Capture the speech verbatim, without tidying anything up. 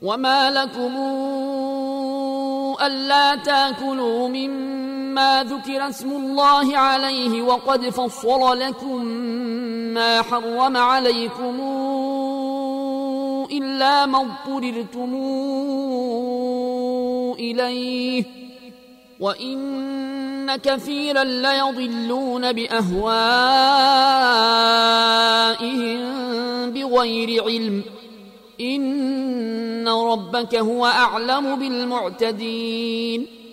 وما لكم ألا تأكلوا مما ذكر اسم الله عليه وقد فصل لكم ما حرم عليكم إلا ما اضطررتم إليه وإن كثيرا ليضلون بأهوائهم بغير علم إن ربك هو أعلم بالمعتدين